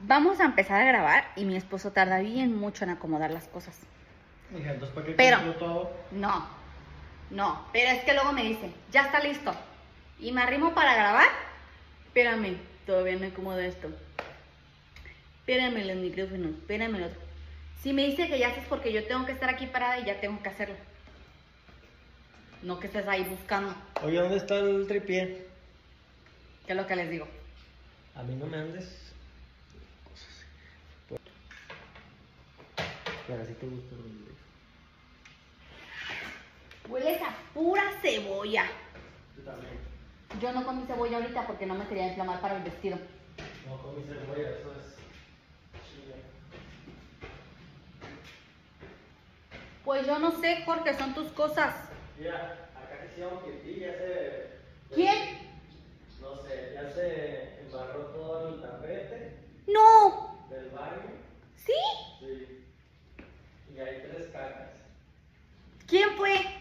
vamos a empezar a grabar y mi esposo tarda bien mucho en acomodar las cosas. Hija, entonces, ¿para qué Pero, compro todo? no, pero es que luego me dice, ya está listo. Y me arrimo para grabar. Espérame, todavía no acomodo esto. Espérame los micrófonos, espérame el otro. Si me dice que ya es porque yo tengo que estar aquí parada y ya tengo que hacerlo. No que estés ahí buscando. Oye, ¿dónde está el tripié? ¿Qué es lo que les digo? A mí no me andes cosas. Pues, pero así te gusta el inglés. Hueles a pura cebolla. Tú también. Yo no comí cebolla ahorita porque no me quería inflamar para el vestido. No comí cebolla, eso es chile. Pues yo no sé, Jorge, son tus cosas. Mira, acá hicieron pipí, ya se... ¿Quién? No sé, ya se embarró todo el tapete No. del baño. ¿Sí? Sí. Y hay 3 cacas. ¿Quién fue?